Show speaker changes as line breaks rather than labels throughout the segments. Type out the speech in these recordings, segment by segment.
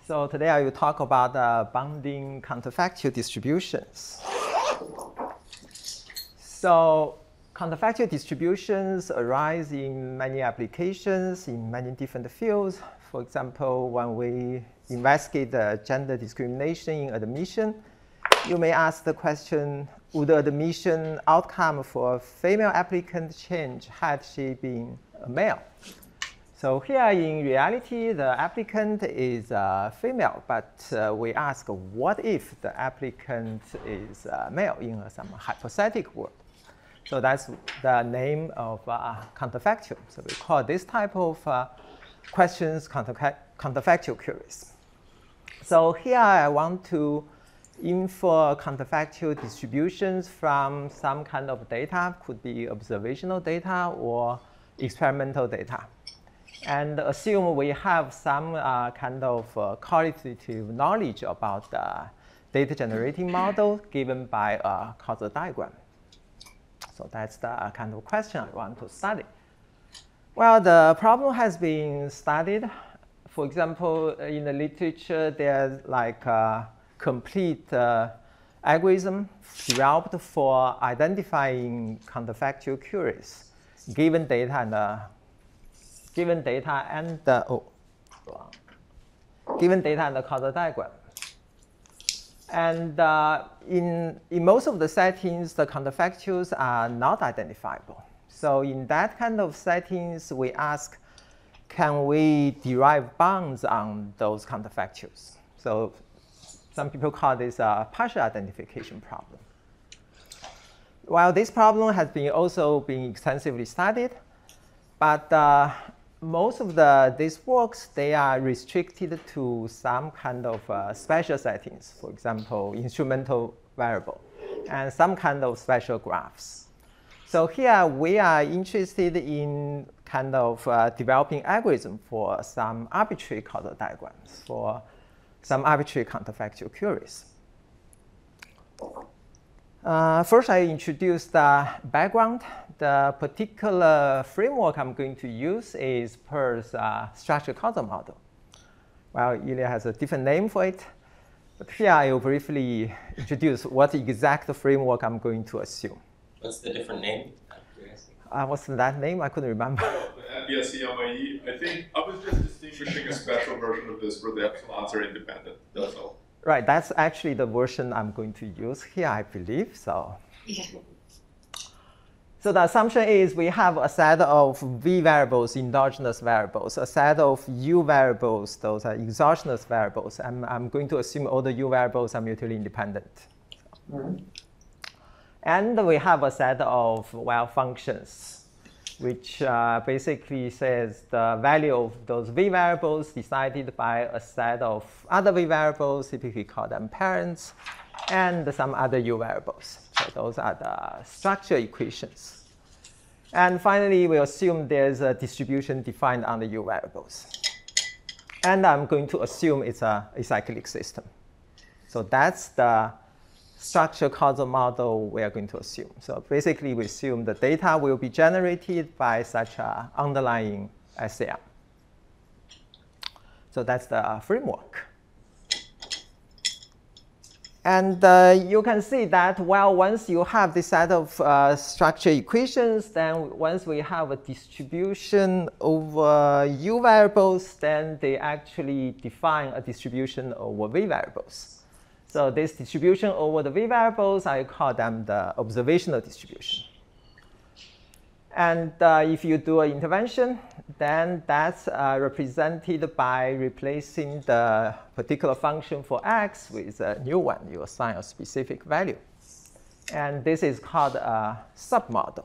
So today I will talk about bounding counterfactual distributions. So counterfactual distributions arise in many applications in many different fields. For example, when we investigate the gender discrimination in admission, you may ask the question, would the admission outcome for a female applicant change had she been a male? So here in reality, the applicant is female, but we ask, what if the applicant is male in some hypothetical world? So that's the name of counterfactual. So we call this type of questions counterfactual queries. So here I want to infer counterfactual distributions from some kind of data, could be observational data or experimental data. And assume we have some kind of qualitative knowledge about the data generating model given by a causal diagram. So that's the kind of question I want to study. Well, the problem has been studied. For example, in the literature, there's like a complete algorithm developed for identifying counterfactual queries given data and given data and the causal diagram. And in most of the settings, the counterfactuals are not identifiable. So in that kind of settings, we ask, can we derive bounds on those counterfactuals? So some people call this a partial identification problem. While this problem has also been extensively studied, but most of these works, they are restricted to some kind of special settings, for example, instrumental variable, and some kind of special graphs. So here we are interested in kind of developing algorithm for some arbitrary causal diagrams, for some arbitrary counterfactual queries. First, I introduce the background. The particular framework I'm going to use is Peirce's structured causal model. Well, Ilya has a different name for it, but here I will briefly introduce what exact framework I'm going to assume.
What's the different name?
What's that name? I couldn't remember.
MBSE, I think I was just distinguishing a special version of this where the epsilons are independent. That's all.
Right, that's actually the version I'm going to use here, I believe. So, yeah. So the assumption is we have a set of V variables, endogenous variables, a set of U variables, those are exogenous variables. I'm going to assume all the U variables are mutually independent. And we have a set of functions, which basically says the value of those V variables decided by a set of other V variables, typically call them parents, and some other U variables. So those are the structure equations. And finally, we assume there's a distribution defined on the U variables. And I'm going to assume it's a acyclic system. So that's the structure causal model we are going to assume. So basically, we assume the data will be generated by such an underlying SAM. So that's the framework. And you can see that, well, once you have this set of structure equations, then once we have a distribution over U variables, then they actually define a distribution over V variables. So this distribution over the V variables, I call them the observational distribution. And if you do an intervention, then that's represented by replacing the particular function for x with a new one. You assign a specific value. And this is called a submodel.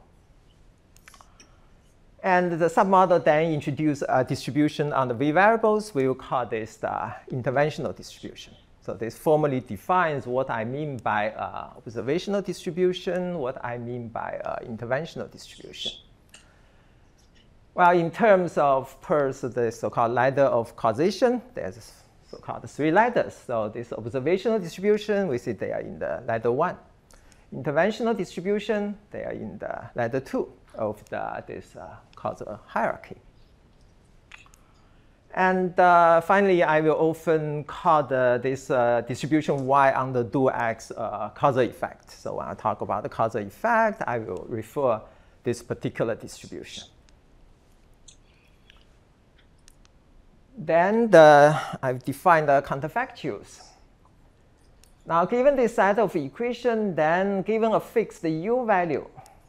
And the submodel then introduces a distribution on the V variables. We will call this the interventional distribution. So this formally defines what I mean by observational distribution, what I mean by interventional distribution. Well, in terms of Peirce, the so-called ladder of causation, there's so-called 3 ladders. So this observational distribution, we see they are in the ladder 1. Interventional distribution, they are in the ladder 2 of this causal hierarchy. And finally, I will often call this distribution y under dual X causal effect. So when I talk about the causal effect, I will refer this particular distribution. Then I've defined the counterfactuals. Now, given this set of equations, then given a fixed u value,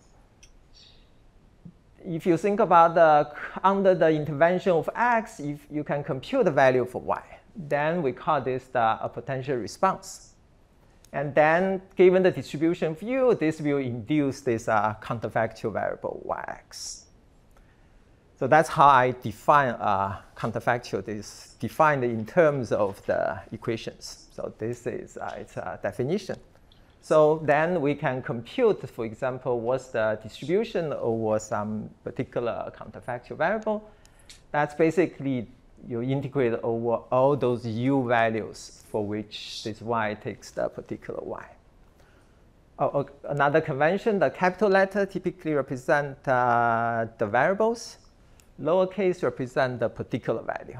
if you think about under the intervention of X, if you can compute the value for Y, then we call this a potential response. And then given the distribution of U, this will induce this counterfactual variable Yx. So that's how I define counterfactual. This is defined in terms of the equations. So this is its definition. So then we can compute, for example, what's the distribution over some particular counterfactual variable. That's basically you integrate over all those u values for which this y takes the particular y. Another convention, the capital letter typically represent the variables. Lowercase represent the particular value.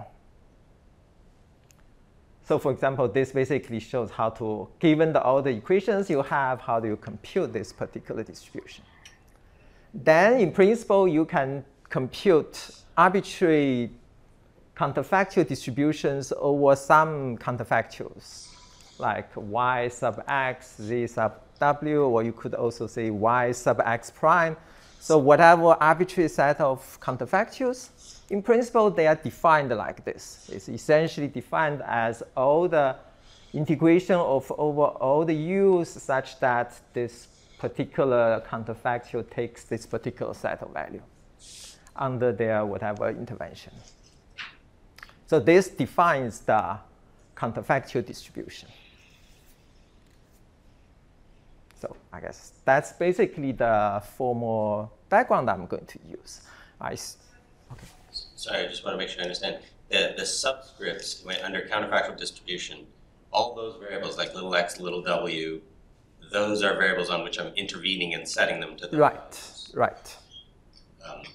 So for example, this basically shows how to, given all the equations you have, how do you compute this particular distribution. Then in principle, you can compute arbitrary counterfactual distributions over some counterfactuals, like y sub x, z sub w, or you could also say y sub x prime. So whatever arbitrary set of counterfactuals, in principle, they are defined like this. It's essentially defined as all the integration of over all the u's such that this particular counterfactual takes this particular set of value under their whatever intervention. So this defines the counterfactual distribution. So I guess that's basically the formal background I'm going to use. Okay.
Sorry, I just want to make sure I understand. The subscripts under counterfactual distribution, all those variables like little x, little w, those are variables on which I'm intervening and setting them to the values.
Right.
Okay.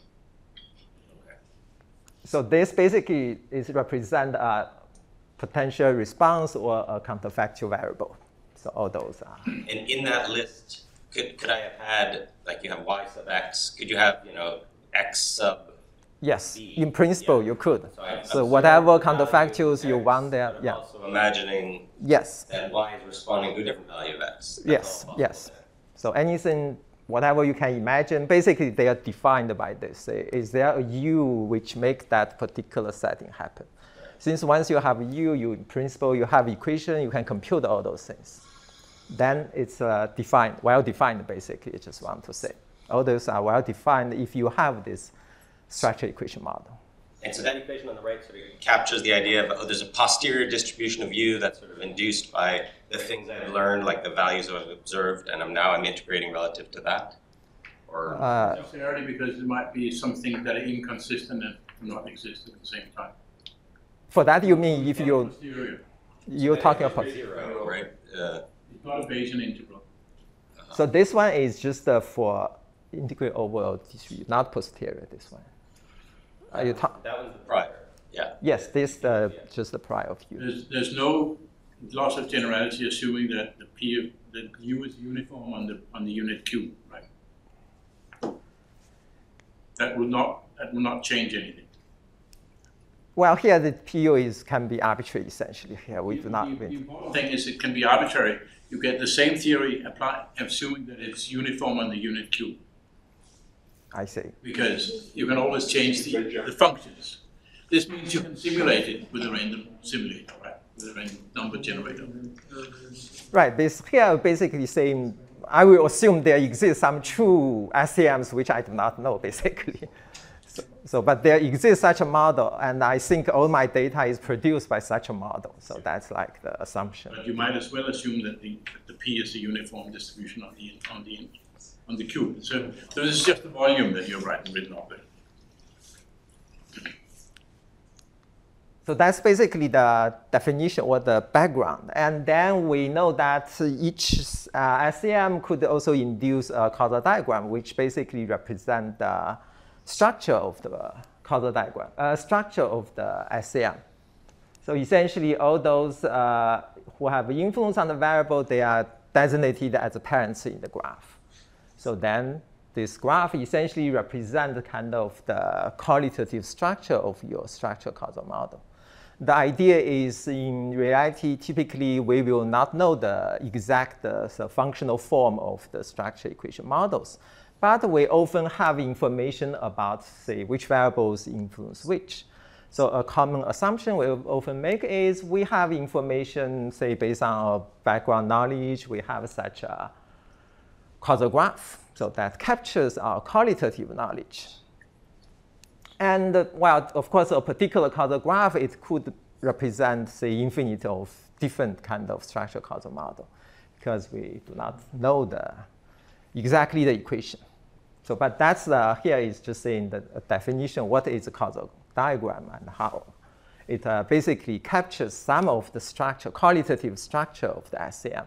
So this basically represent a potential response or a counterfactual variable. So all those are.
And in that list, could I have had, like you have y sub x, could you have, x sub
Yes,
B?
in principle,
Yeah.
you could.
So
whatever counterfactuals you want there,
I'm
yeah.
also imagining
Yes,
that y is responding to a different value of x. That's
yes,
all
yes.
possible
So anything, whatever you can imagine, basically they are defined by this. Is there a u which makes that particular setting happen? Since once you have u, in principle, you have equation, you can compute all those things. Then it's defined, well-defined, basically, I just want to say. All those are well-defined if you have this structure equation model.
And so that equation on the right sort of captures the idea of, there's a posterior distribution of u that's sort of induced by the things I've learned, like the values I've observed, and I'm integrating relative to that? Or
necessarily, because there might be some things that are inconsistent and do not exist at the same time.
For that, you mean if you're talking about
zero, right?
It's not a Bayesian integral.
So this one is just for integrate over distribute, not posterior, this one.
That was the prior, yeah.
Yes, this just the prior of u.
There's no loss of generality assuming that the u is uniform on the unit q, right? That will not change anything.
Well, here the PU can be arbitrary essentially. Here we do not.
The important thing is it can be arbitrary. You get the same theory applied, assuming that it's uniform on the unit q.
I see.
Because you can always change the functions. This means you can simulate it with a random simulator, right? With a random number generator.
Right. This here basically saying I will assume there exists some true SCMs which I do not know basically. But there exists such a model, and I think all my data is produced by such a model. So that's like the assumption.
But you might as well assume that the P is a uniform distribution on the Q. So this is just the volume that you're written off there.
So that's basically the definition or the background. And then we know that each SCM could also induce a causal diagram, which basically represents the structure of the causal diagram, structure of the SCM. So essentially, all those who have influence on the variable, they are designated as parents in the graph. So then this graph essentially represents kind of the qualitative structure of your structural causal model. The idea is, in reality, typically we will not know the exact functional form of the structure equation models, but we often have information about, say, which variables influence which. So a common assumption we often make is we have information, say, based on our background knowledge, we have such a causal graph, so that captures our qualitative knowledge. And well, of course, a particular causal graph, it could represent, say, infinite of different kind of structural causal model, because we do not know exactly the equation. So, but that's here is just saying the definition, what is a causal diagram and how it basically captures some of the structure, qualitative structure of the SCM.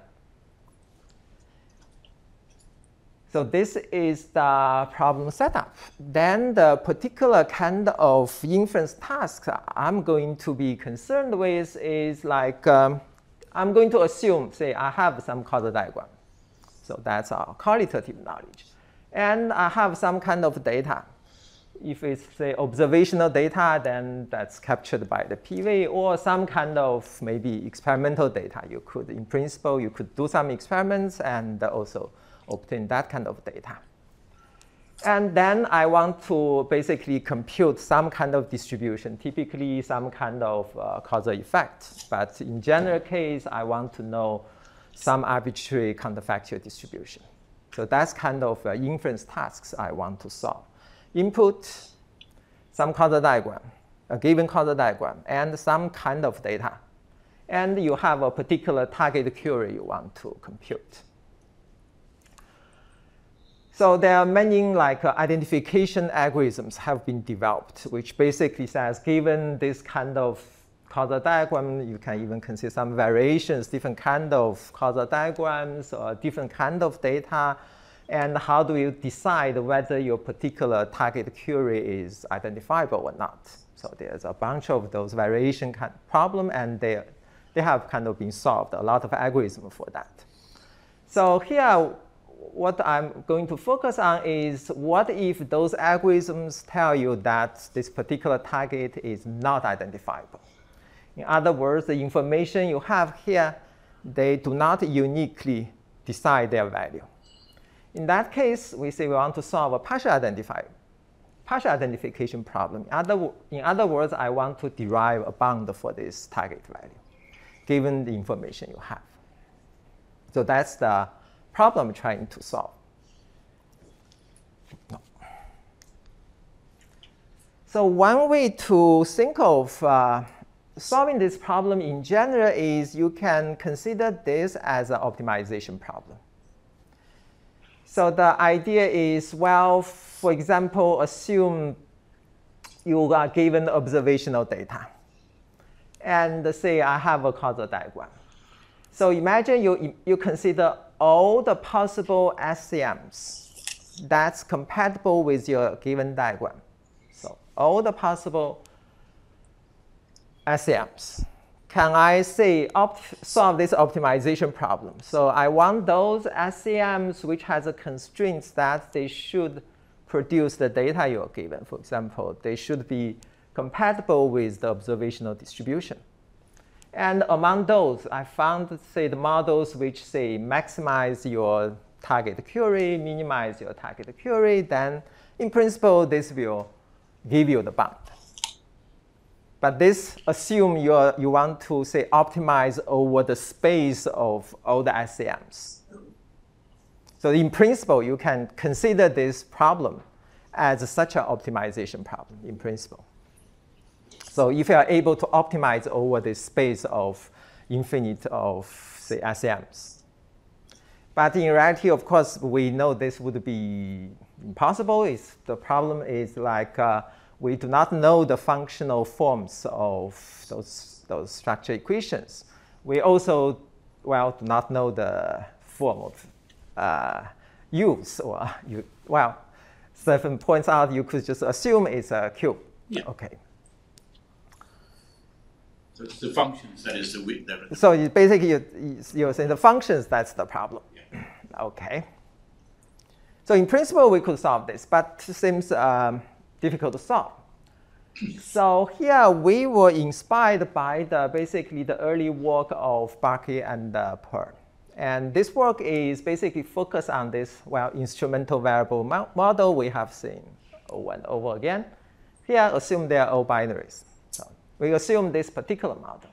So this is the problem setup. Then the particular kind of inference task I'm going to be concerned with is like, I'm going to assume, say, I have some causal diagram. So that's our qualitative knowledge. And I have some kind of data. If it's, say, observational data, then that's captured by the PV, or some kind of maybe experimental data. You could, in principle, you could do some experiments and also obtain that kind of data. And then I want to basically compute some kind of distribution, typically some kind of causal effect. But in general case, I want to know some arbitrary counterfactual distribution. So that's kind of inference tasks I want to solve. Input, some causal diagram, a given causal diagram, and some kind of data. And you have a particular target query you want to compute. So there are many identification algorithms have been developed, which basically says, given this kind of causal diagram, you can even consider some variations, different kind of causal diagrams, or different kind of data. And how do you decide whether your particular target query is identifiable or not? So there's a bunch of those variation kind of problem, and they have kind of been solved, a lot of algorithm for that. So here, what I'm going to focus on is what if those algorithms tell you that this particular target is not identifiable? In other words, the information you have here, they do not uniquely decide their value. In that case, we say we want to solve a partial identification problem. In other words, I want to derive a bound for this target value, given the information you have. So that's the problem I'm trying to solve. No. So one way to think of solving this problem in general is you can consider this as an optimization problem. So the idea is, well, for example, assume you are given observational data. And say I have a causal diagram. So imagine you consider all the possible SCMs that's compatible with your given diagram. So all the possible SCMs. Can I say solve this optimization problem? So I want those SCMs which has a constraint that they should produce the data you're given. For example, they should be compatible with the observational distribution. And among those, I found, say, the models which say maximize your target query, minimize your target query, then in principle, this will give you the bound. But this assume you want to, say, optimize over the space of all the SCMs. So in principle, you can consider this problem as such an optimization problem in principle. So if you are able to optimize over this space of infinite of, say, SCMs. But in reality, of course, we know this would be impossible. The problem is like we do not know the functional forms of those structure equations. We also, well, do not know the form of U's. Or Stephen points out you could just assume it's a cube.
Yeah.
Okay.
So it's the functions that is the width.
So you're saying the functions, that's the problem.
Yeah.
Okay. So in principle, we could solve this, but it seems difficult to solve. So here we were inspired by basically the early work of Barkey and Pearl. And this work is basically focused on this, instrumental variable model we have seen over and over again. Here, assume they are all binaries. So we assume this particular model.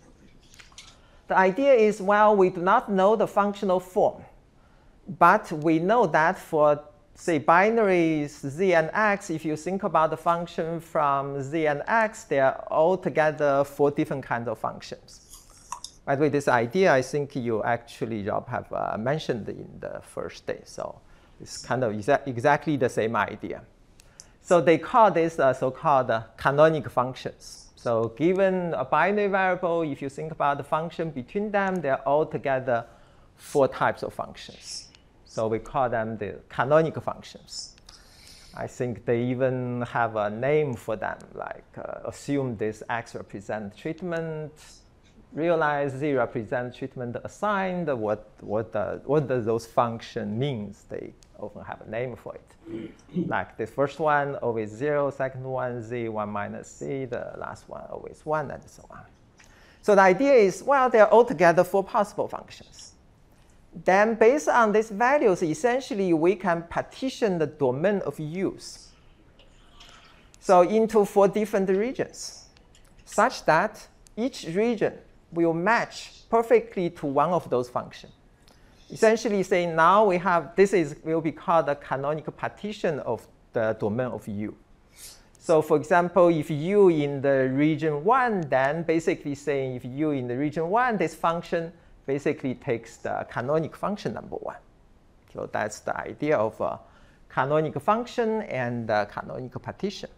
The idea is, we do not know the functional form, but we know that for, say, binaries z and x, if you think about the function from z and x, they are altogether 4 different kinds of functions. By the way, this idea, I think you actually, Rob, have mentioned in the first day. So it's kind of exactly the same idea. So they call this so-called canonic functions. So given a binary variable, if you think about the function between them, they're altogether 4 types of functions. So we call them the canonic functions. I think they even have a name for them, like assume this x represents treatment, realize z represents treatment assigned. What does those function means? They often have a name for it. Like the first one, always 0, second one, z, 1 minus z, the last one, always 1, and so on. So the idea is, they're altogether 4 possible functions. Then based on these values, essentially, we can partition the domain of use so into 4 different regions, such that each region will match perfectly to one of those functions. Essentially saying now we have, will be called a canonical partition of the domain of U. So for example, if U in the region 1, then basically saying if U in the region 1, this function basically takes the canonic function number 1. So that's the idea of a canonical function and a canonical partition.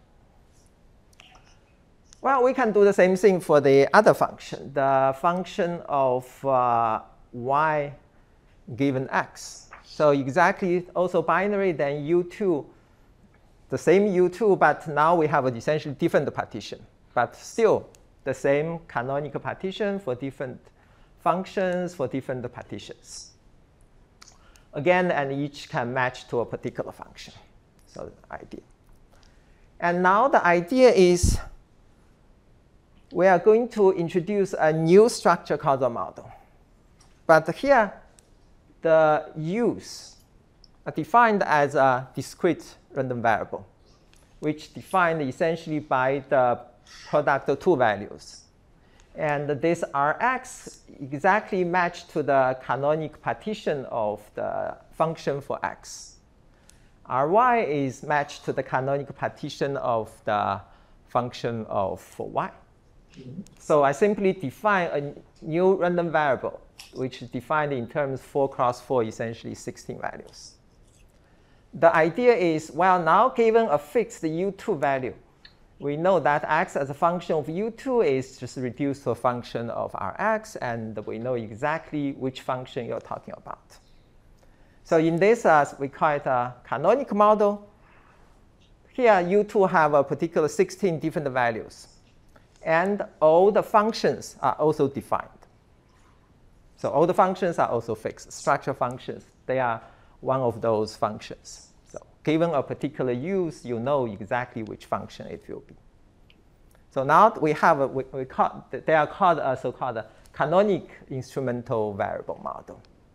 We can do the same thing for the other function, the function of y given x. So exactly also binary, then U2, the same U2, but now we have an essentially different partition, but still the same canonical partition for different functions for different partitions. Again, and each can match to a particular function. So the idea. And now the idea is we are going to introduce a new structure causal model. But here, the u's are defined as a discrete random variable, which defined essentially by the product of 2 values. And this Rx exactly matched to the canonic partition of the function for x. Ry is matched to the canonic partition of the function for y. So I simply define a new random variable, which is defined in terms 4 cross 4, essentially 16 values. The idea is, now given a fixed U2 value, we know that x as a function of U2 is just reduced to a function of Rx, and we know exactly which function you're talking about. So in this, we call it a canonic model. Here, U2 have a particular 16 different values. And all the functions are also defined. So all the functions are also fixed. Structure functions, they are one of those functions. So given a particular use, you know exactly which function it will be. So now we have they are called a so-called canonic instrumental variable model.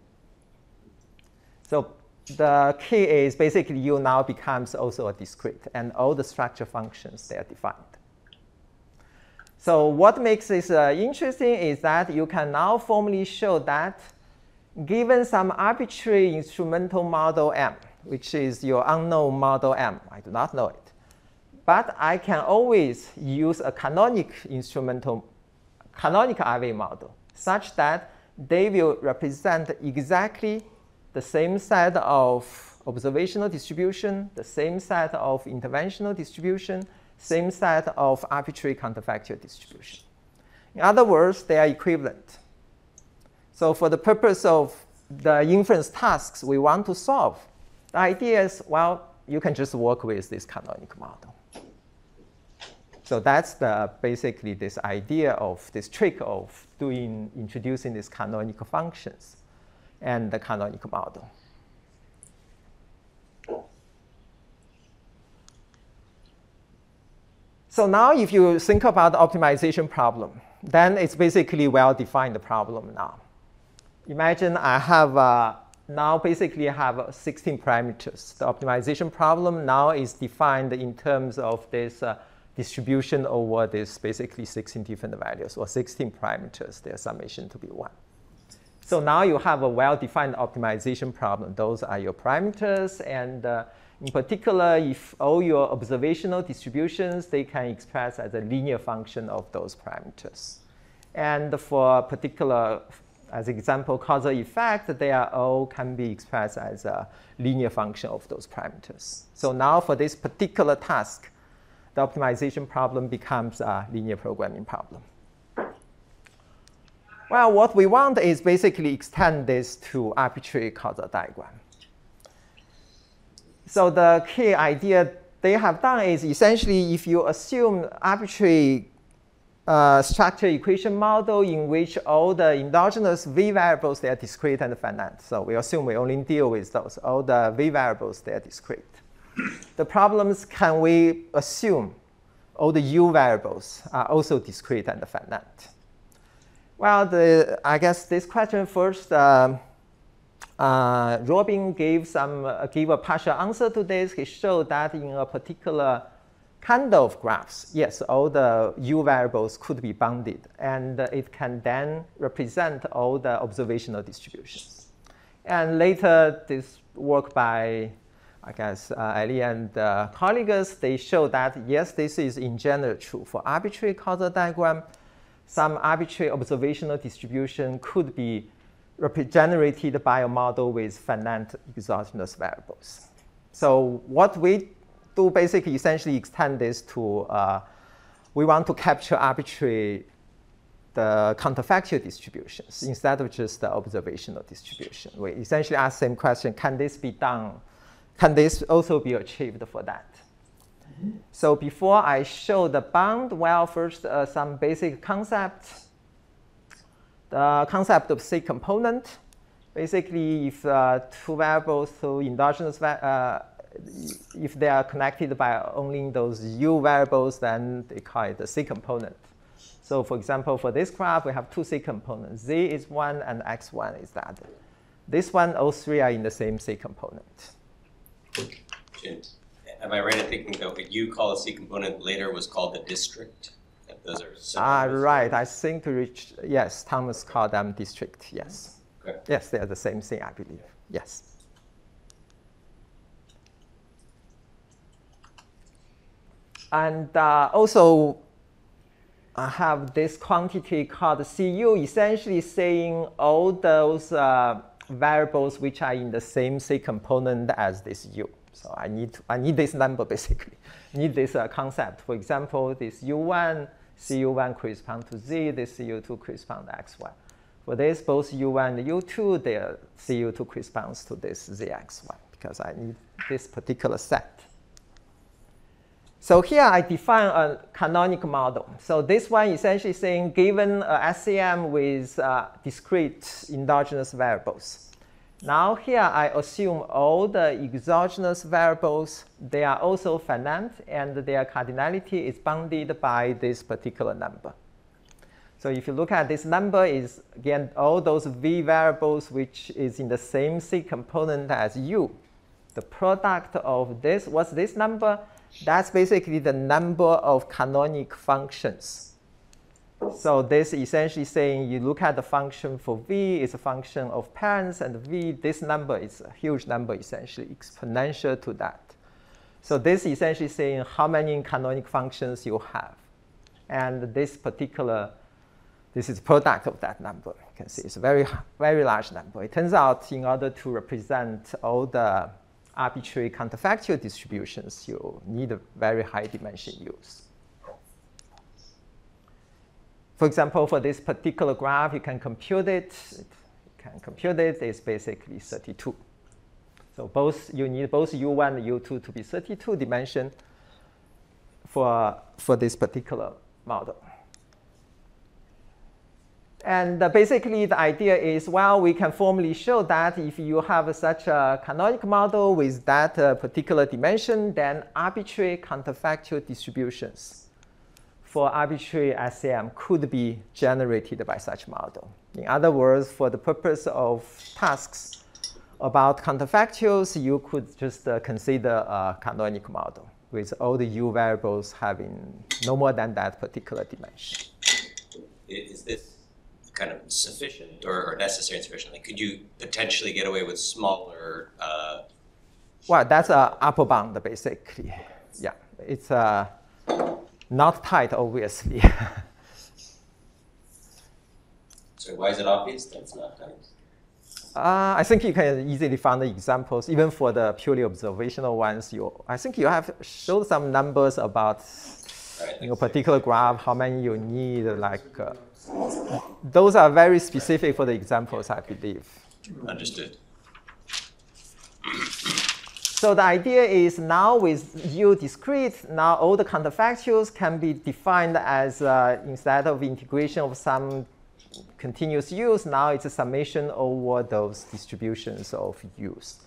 So the key is basically U now becomes also a discrete, and all the structure functions, they are defined. So what makes this interesting is that you can now formally show that given some arbitrary instrumental model M, which is your unknown model M, I do not know it, but I can always use a canonic RV model such that they will represent exactly the same set of observational distribution, the same set of interventional distribution, same set of arbitrary counterfactual distribution. In other words, they are equivalent. So for the purpose of the inference tasks we want to solve, the idea is, you can just work with this canonic model. So that's basically this idea of this trick of introducing these canonical functions and the canonical model. So now if you think about the optimization problem, then it's basically well-defined problem now. Imagine I have now basically I have 16 parameters. The optimization problem now is defined in terms of this distribution over this basically 16 different values or 16 parameters, their summation to be 1. So now you have a well-defined optimization problem. Those are your parameters, and in particular, if all your observational distributions, they can express as a linear function of those parameters. And for particular, as example, causal effect, they are all can be expressed as a linear function of those parameters. So now for this particular task, the optimization problem becomes a linear programming problem. Well, what we want is basically extend this to arbitrary causal diagram. So the key idea they have done is essentially if you assume arbitrary structure equation model in which all the endogenous v variables, they are discrete and finite. So we assume we only deal with those. All the v variables, they are discrete. The problems, can we assume all the u variables are also discrete and finite? Well, I guess this question first, Robin gave a partial answer to this. He showed that in a particular kind of graphs, yes, all the u variables could be bounded, and it can then represent all the observational distributions. And later, this work by, I guess, Ali and colleagues, they show that, yes, this is in general true. For arbitrary causal diagram, some arbitrary observational distribution could be generated by a model with finite exogenous variables. So what we do basically essentially extend this to, we want to capture arbitrary the counterfactual distributions instead of just the observational distribution. We essentially ask the same question, can this be done? Can this also be achieved for that? So before I show the bound, well, first some basic concepts. The concept of C component. Basically, if two variables, so endogenous, if they are connected by only those u variables, then they call it the C component. So for example, for this graph, we have two C components. Z is one and x1 is the other. This one, all three are in the same C component.
Jim, am I right in thinking that what you call a C component later was called the district? That those are similar?
Right. I think, yes, Thomas called them district, yes.
Okay.
Yes, they are the same thing, I believe. Yes. And also, I have this quantity called Cu, essentially saying all those variables which are in the same C component as this U. So I need this number basically. I need this concept. For example, this U1, Cu1 corresponds to Z, this Cu2 corresponds to X1. For this, both U1 and U2, their Cu2 corresponds to this Zx1 because I need this particular set. So here I define a canonical model. So this one essentially saying given a SCM with discrete endogenous variables. Now here I assume all the exogenous variables, they are also finite and their cardinality is bounded by this particular number. So if you look at this number is, again, all those V variables which is in the same C component as U. The product of this, what's this number? That's basically the number of canonic functions. So this is essentially saying you look at the function for V, it's a function of parents, and V, this number is a huge number, essentially exponential to that. So this is essentially saying how many canonic functions you have. And this particular, this is product of that number. You can see it's a very, very large number. It turns out in order to represent all the arbitrary counterfactual distributions, you need a very high dimension U's. For example, for this particular graph, you can compute it. It's basically 32. So you need both U1 and U2 to be 32 dimension. for this particular model. And basically, the idea is, well, we can formally show that if you have such a canonical model with that particular dimension, then arbitrary counterfactual distributions for arbitrary SAM could be generated by such model. In other words, for the purpose of tasks about counterfactuals, you could just consider a canonical model with all the U variables having no more than that particular dimension.
Is this kind of sufficient or necessary and sufficient? Like, could you potentially get away with smaller?
Well, that's an upper bound, basically. Yeah, it's not tight, obviously.
So why is it obvious that it's not tight?
I think you can easily find the examples, even for the purely observational ones. I think you have showed some numbers about in a particular graph, how many you need, like. Those are very specific for the examples, I believe.
Understood.
So the idea is now with U discrete, now all the counterfactuals can be defined as, instead of integration of some continuous U's, now it's a summation over those distributions of U's.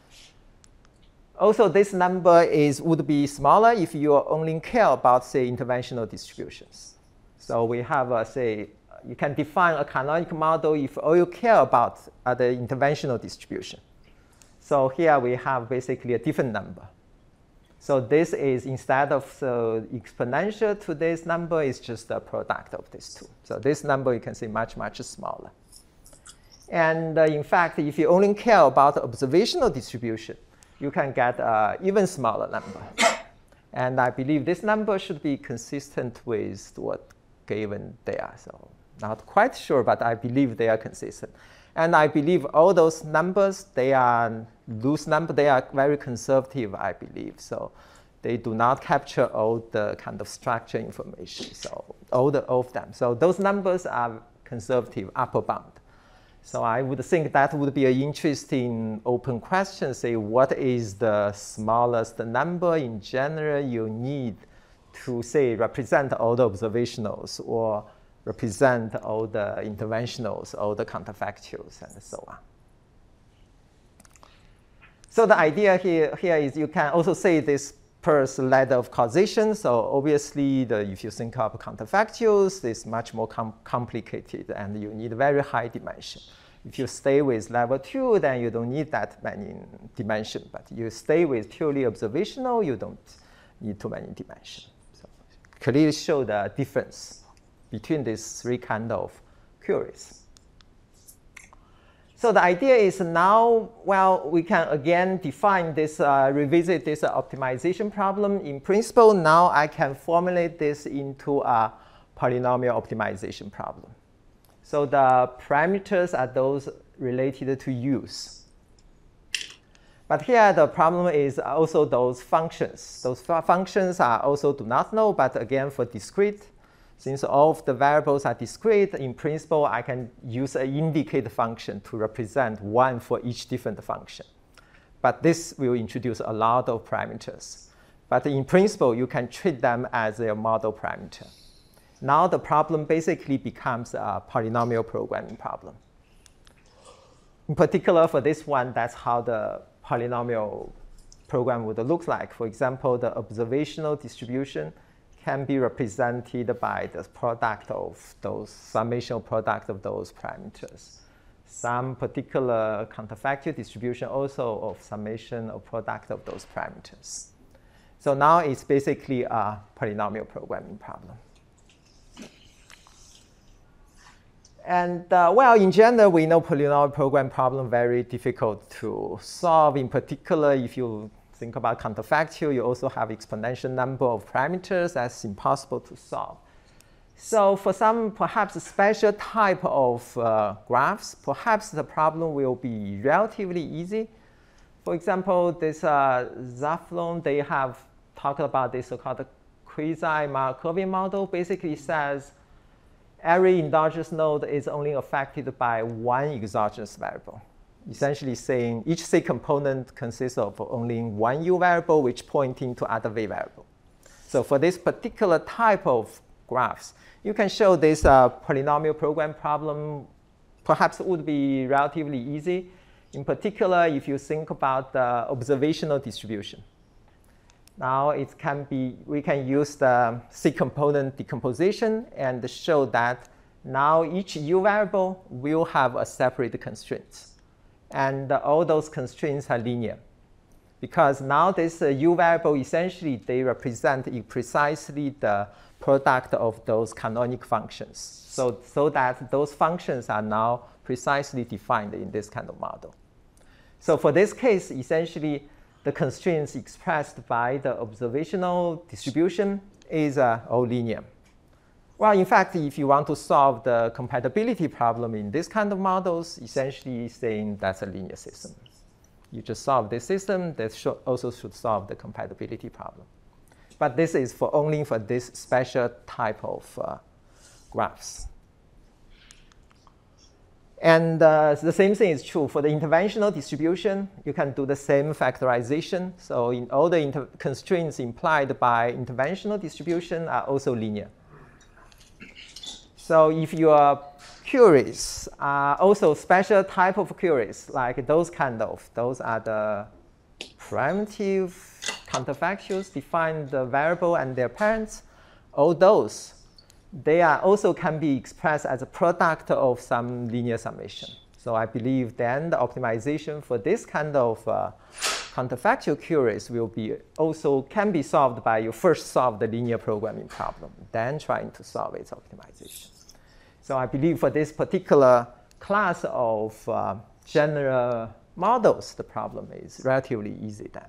Also, this number would be smaller if you only care about, say, interventional distributions. So we have, say, you can define a canonical model if all you care about are the interventional distribution. So here we have basically a different number. So this is, instead of exponential to this number, is just a product of these two. So this number you can see much, much smaller. And in fact, if you only care about observational distribution, you can get an even smaller number. And I believe this number should be consistent with what given there. So not quite sure, but I believe they are consistent. And I believe all those numbers, they are loose numbers. They are very conservative, I believe. So they do not capture all the kind of structure information, so all of them. So those numbers are conservative, upper bound. So I would think that would be an interesting open question, say what is the smallest number in general you need to, say, represent all the observationals or represent all the interventionals, all the counterfactuals, and so on. So the idea here is you can also say this per ladder of causation. So obviously, if you think of counterfactuals, it's much more complicated, and you need very high dimension. If you stay with level 2, then you don't need that many dimension. But you stay with purely observational, you don't need too many dimensions. So clearly show the difference between these three kind of queries. So the idea is now, well, we can again define this, revisit this optimization problem. In principle, now I can formulate this into a polynomial optimization problem. So the parameters are those related to U's. But here the problem is also those functions. Those functions are also do not know, but again for discrete, since all of the variables are discrete, in principle, I can use an indicate function to represent one for each different function. But this will introduce a lot of parameters. But in principle, you can treat them as a model parameter. Now the problem basically becomes a polynomial programming problem. In particular, for this one, that's how the polynomial program would look like. For example, the observational distribution can be represented by the product of those, summation product of those parameters. Some particular counterfactual distribution also of summation of product of those parameters. So now it's basically a polynomial programming problem. And well, in general, we know polynomial program problem very difficult to solve. In particular, if you think about counterfactual, you also have exponential number of parameters. That's impossible to solve. So for some perhaps special type of graphs, perhaps the problem will be relatively easy. For example, this Zaflon, they have talked about this so-called quasi-Markovian model. Basically says every endogenous node is only affected by one exogenous variable. Essentially saying each C component consists of only one U variable which pointing to other V variable. So for this particular type of graphs, you can show this polynomial program problem perhaps would be relatively easy. In particular, if you think about the observational distribution. Now it can be, we can use the C-component decomposition and show that now each U variable will have a separate constraint. And all those constraints are linear. Because now this U variable, essentially, they represent precisely the product of those canonic functions. So that those functions are now precisely defined in this kind of model. So for this case, essentially, the constraints expressed by the observational distribution is all linear. Well, in fact, if you want to solve the compatibility problem in this kind of models, essentially saying that's a linear system. You just solve this system, that also should solve the compatibility problem. But this is only for this special type of graphs. And the same thing is true for the interventional distribution. You can do the same factorization. So in all the constraints implied by interventional distribution are also linear. So if your queries are also special type of queries, like those are the primitive counterfactuals, define the variable and their parents, all those, they are also can be expressed as a product of some linear summation. So I believe then the optimization for this kind of counterfactual queries will be also can be solved by you first solve the linear programming problem, then trying to solve its optimization. So I believe for this particular class of general models, the problem is relatively easy then.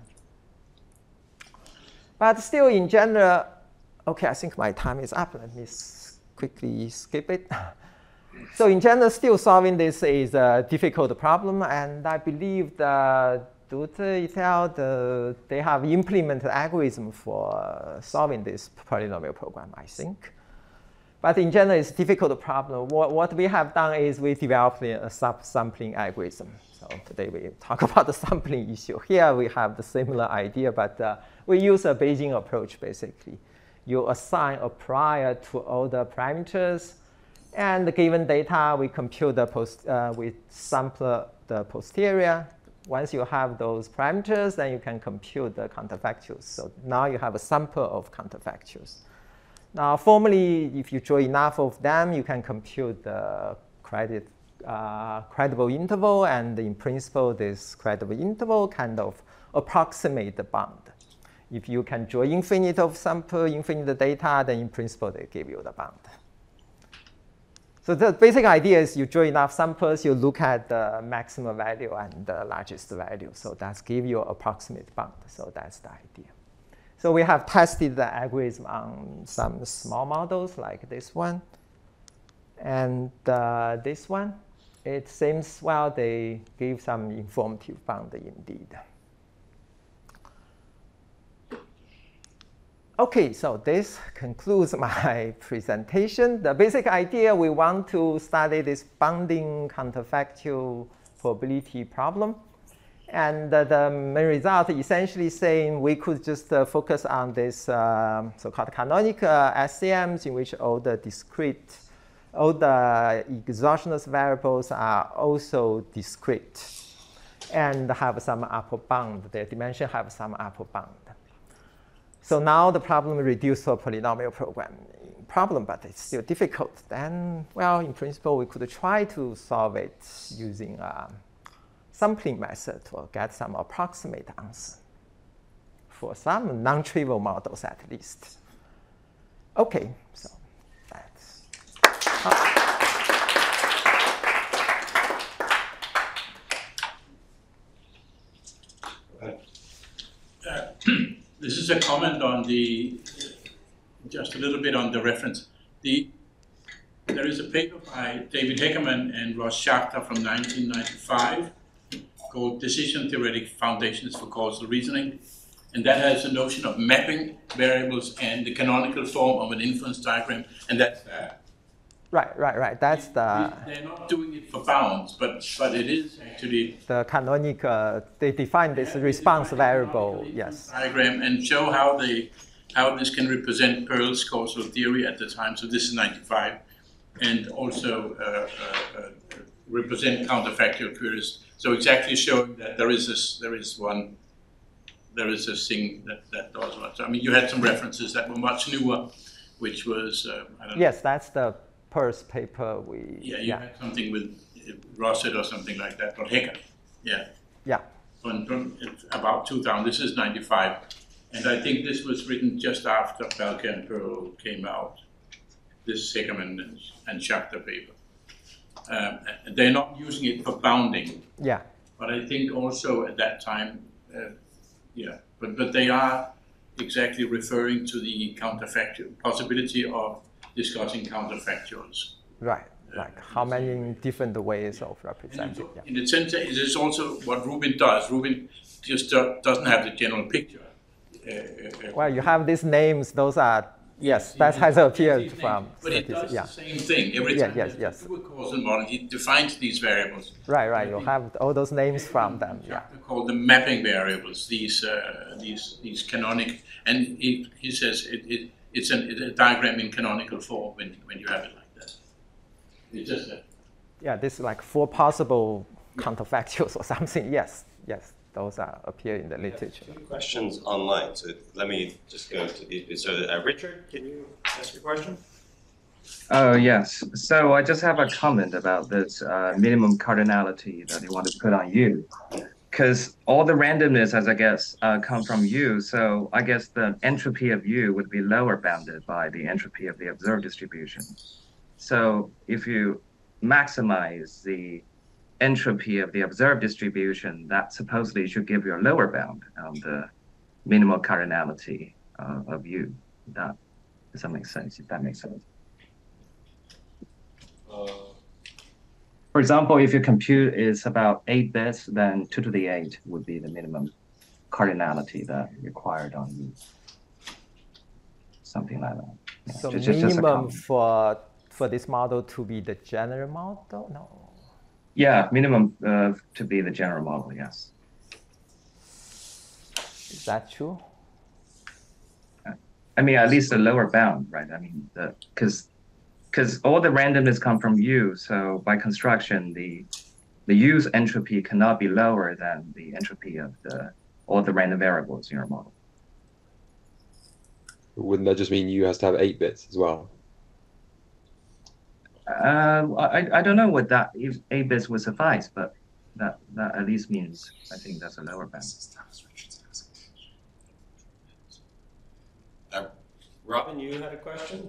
But still in general, okay, I think my time is up. Let me quickly skip it. So in general, still solving this is a difficult problem. And I believe the Dute et al., they have implemented algorithm for solving this polynomial program, I think. But in general, it's a difficult problem. What we have done is we developed a subsampling algorithm. So today we talk about the sampling issue. Here we have the similar idea, but we use a Bayesian approach, basically. You assign a prior to all the parameters, and the given data, we compute the we sample the posterior. Once you have those parameters, then you can compute the counterfactuals. So now you have a sample of counterfactuals. Now, formally, if you draw enough of them, you can compute the credible interval, and in principle, this credible interval kind of approximate the bound. If you can draw infinite of sample, infinite data, then in principle, they give you the bound. So the basic idea is you draw enough samples, you look at the maximum value and the largest value. So that's give you approximate bound. So that's the idea. So we have tested the algorithm on some small models like this one and this one. It seems, well, they give some informative bound indeed. OK, so this concludes my presentation. The basic idea, we want to study this bounding counterfactual probability problem. And the main result essentially saying we could just focus on this so-called canonic SCMs in which all the exogenous variables are also discrete and have some upper bound. Their dimension have some upper bound. So now the problem reduced to a polynomial programming problem, but it's still difficult. Then, well, in principle, we could try to solve it using sampling method to get some approximate answer for some non-trivial models at least. OK, so that's.
This is a comment on just a little bit on the reference. There is a paper by David Heckerman and Ross Schachter from 1995 called Decision Theoretic Foundations for Causal Reasoning. And that has a notion of mapping variables and the canonical form of an inference diagram, and that's that.
Right. That's the.
They're not doing it for bounds, but it is actually
the canonic. They define this response variable. Yes.
Diagram and show how the how this can represent Pearl's causal theory at the time. So this is 95, and also represent counterfactual queries. So exactly showing that there is this thing that does what. So, I mean, you had some references that were much newer, which was I don't know.
Yes, that's the Peirce paper we.
Yeah, you had something with Rosset or something like that, or Hecker. Yeah.
Yeah.
From about 2000. This is 95, and I think this was written just after Balke and Pearl came out. This Heckerman and Schachter paper. They're not using it for bounding.
Yeah.
But I think also at that time, but they are exactly referring to the counterfactual possibility of discussing counterfactuals.
Right. Like how many different ways of representing. Yeah.
In the sense, it is also what Rubin does. Rubin just doesn't have the general picture.
Well, you have these names. Those are yes. That has appeared from.
But it does the same thing every time.
Yes.
Do a causal model, he defines these variables.
Right. You have all those names from them. Yeah.
Called the mapping variables. These canonical, and he says it's a diagram in canonical form when you have it like that. It's just that.
Yeah, this is like 4 possible counterfactuals or something. Yes, those appear in the literature.
2 questions online, so let me just go to these. So, Richard, can you ask your question?
Oh, yes. So I just have a comment about this minimum cardinality that you want to put on U. Because all the randomness, as I guess, come from U. So I guess the entropy of U would be lower bounded by the entropy of the observed distribution. So if you maximize the entropy of the observed distribution, that supposedly should give you a lower bound on the minimal cardinality of U. Does that make sense? If that makes sense. For example, if your compute is about 8 bits, then 2 to the 8 would be the minimum cardinality that required on U. Something like that. Yeah,
So
just
minimum for this model to be the general model? No.
Yeah, minimum to be the general model, yes.
Is that true?
I mean, at least the lower bound, right? I mean, because all the randomness come from U, so by construction, the U's entropy cannot be lower than the entropy of all the random variables in your model.
Wouldn't that just mean U has to have 8 bits as well?
I don't know what that, if 8 bits would suffice, but that at least means I think that's a lower bound.
Robin, you had a question?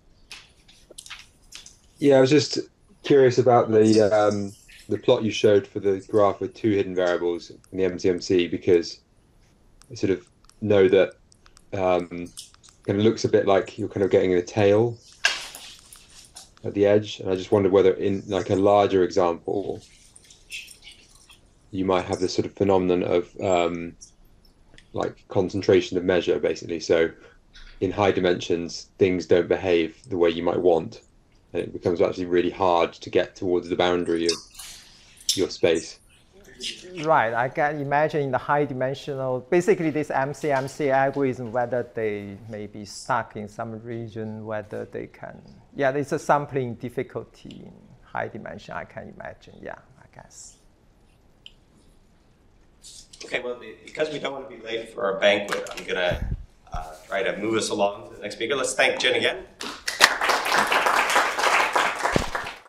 Yeah, I was just curious about the plot you showed for the graph with 2 hidden variables in the MCMC, because I sort of know that kind of looks a bit like you're kind of getting a tail at the edge, and I just wondered whether in like a larger example you might have this sort of phenomenon of like concentration of measure, basically. So in high dimensions, things don't behave the way you might want, and it becomes actually really hard to get towards the boundary of your space.
Right, I can imagine in the high dimensional, basically this MCMC algorithm, whether they may be stuck in some region, whether they can, yeah, there's a sampling difficulty in high dimension, I can imagine, yeah, I guess.
Okay, well, because we don't want to be late for our banquet, I'm going to try to move us along to the next speaker. Let's thank Jen again.